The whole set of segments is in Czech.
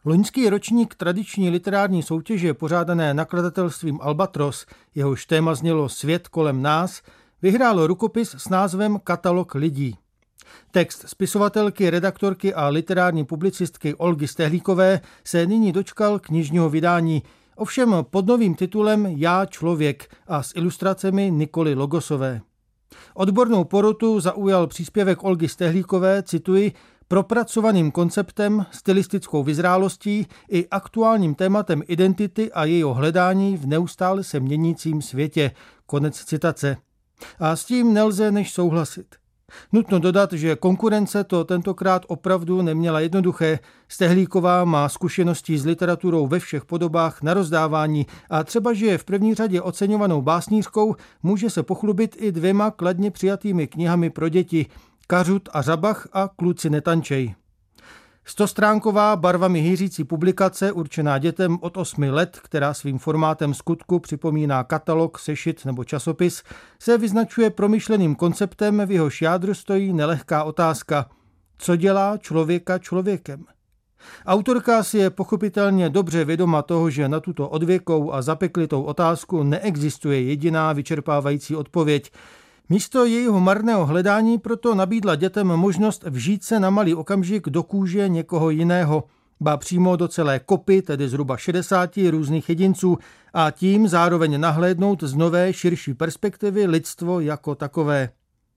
Loňský ročník tradiční literární soutěže pořádané nakladatelstvím Albatros, jehož téma znělo Svět kolem nás, vyhrál rukopis s názvem Katalog lidí. Text spisovatelky, redaktorky a literární publicistky Olgy Stehlíkové se nyní dočkal knižního vydání, ovšem pod novým titulem Já člověk a s ilustracemi Nikoly Logosové. Odbornou porotu zaujal příspěvek Olgy Stehlíkové, cituji, propracovaným konceptem, stylistickou vyzrálostí i aktuálním tématem identity a jejího hledání v neustále se měnícím světě. Konec citace. A s tím nelze než souhlasit. Nutno dodat, že konkurence to tentokrát opravdu neměla jednoduché. Stehlíková má zkušenosti s literaturou ve všech podobách na rozdávání a třeba, že je v první řadě oceňovanou básnířkou, může se pochlubit i 2 kladně přijatými knihami pro děti Kařut a Řabach a Kluci netančej. 100stránková barvami hýřící publikace určená dětem od 8 let, která svým formátem skutku připomíná katalog, sešit nebo časopis, se vyznačuje promyšleným konceptem, v jehož jádru stojí nelehká otázka: co dělá člověka člověkem? Autorka si je pochopitelně dobře vědoma toho, že na tuto odvěkou a zapeklitou otázku neexistuje jediná vyčerpávající odpověď. Místo jejího marného hledání proto nabídla dětem možnost vžít se na malý okamžik do kůže někoho jiného, ba přímo do celé kopy, tedy zhruba 60 různých jedinců, a tím zároveň nahlédnout z nové, širší perspektivy lidstvo jako takové.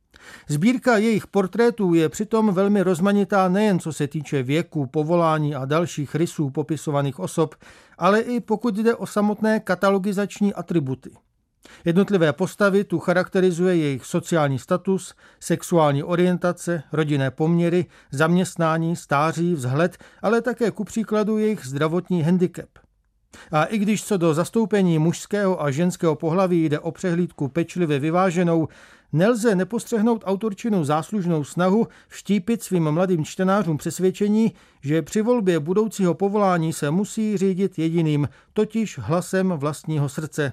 Sbírka jejich portrétů je přitom velmi rozmanitá nejen co se týče věku, povolání a dalších rysů popisovaných osob, ale i pokud jde o samotné katalogizační atributy. Jednotlivé postavy tu charakterizuje jejich sociální status, sexuální orientace, rodinné poměry, zaměstnání, stáří, vzhled, ale také ku příkladu jejich zdravotní handicap. A i když co do zastoupení mužského a ženského pohlaví jde o přehlídku pečlivě vyváženou, nelze nepostřehnout autorčinu záslužnou snahu vštípit svým mladým čtenářům přesvědčení, že při volbě budoucího povolání se musí řídit jediným, totiž hlasem vlastního srdce.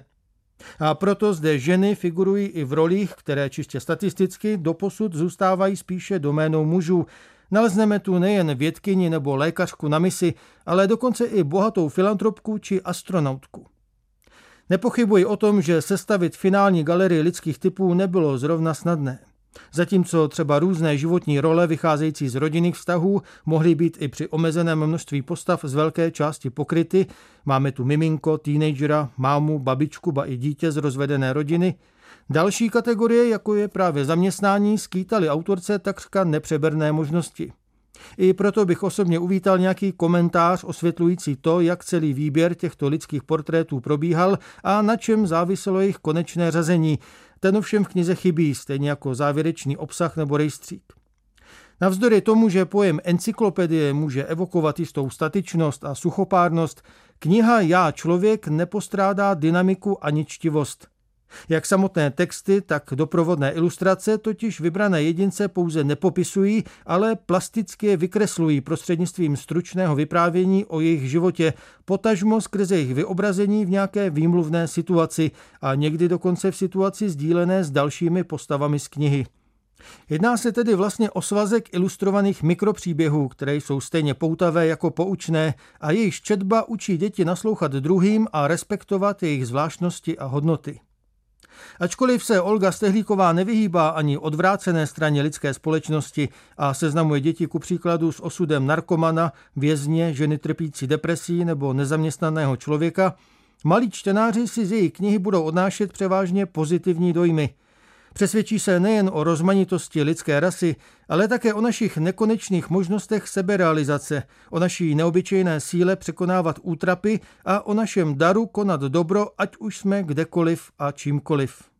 A proto zde ženy figurují i v rolích, které čistě statisticky doposud zůstávají spíše doménou mužů. Nalezneme tu nejen vědkyni nebo lékařku na misi, ale dokonce i bohatou filantropku či astronautku. Nepochybuji o tom, že sestavit finální galerii lidských typů nebylo zrovna snadné. Zatímco třeba různé životní role vycházející z rodinných vztahů mohly být i při omezeném množství postav z velké části pokryty, máme tu miminko, teenagera, mámu, babičku, ba i dítě z rozvedené rodiny, další kategorie, jako je právě zaměstnání, skýtaly autorce takřka nepřeberné možnosti. I proto bych osobně uvítal nějaký komentář osvětlující to, jak celý výběr těchto lidských portrétů probíhal a na čem záviselo jejich konečné řazení. Ten ovšem v knize chybí, stejně jako závěrečný obsah nebo rejstřík. Navzdory tomu, že pojem encyklopedie může evokovat jistou statičnost a suchopárnost, kniha Já člověk nepostrádá dynamiku ani čtivost. Jak samotné texty, tak doprovodné ilustrace totiž vybrané jedince pouze nepopisují, ale plasticky je vykreslují prostřednictvím stručného vyprávění o jejich životě, potažmo skrze jejich vyobrazení v nějaké výmluvné situaci a někdy dokonce v situaci sdílené s dalšími postavami z knihy. Jedná se tedy vlastně o svazek ilustrovaných mikropříběhů, které jsou stejně poutavé jako poučné a jejich četba učí děti naslouchat druhým a respektovat jejich zvláštnosti a hodnoty. Ačkoliv se Olga Stehlíková nevyhýbá ani odvrácené straně lidské společnosti a seznamuje děti ku příkladu s osudem narkomana, vězně, ženy trpící depresí nebo nezaměstnaného člověka, malí čtenáři si z její knihy budou odnášet převážně pozitivní dojmy. Přesvědčí se nejen o rozmanitosti lidské rasy, ale také o našich nekonečných možnostech seberealizace, o naší neobyčejné síle překonávat útrapy a o našem daru konat dobro, ať už jsme kdekoliv a čímkoliv.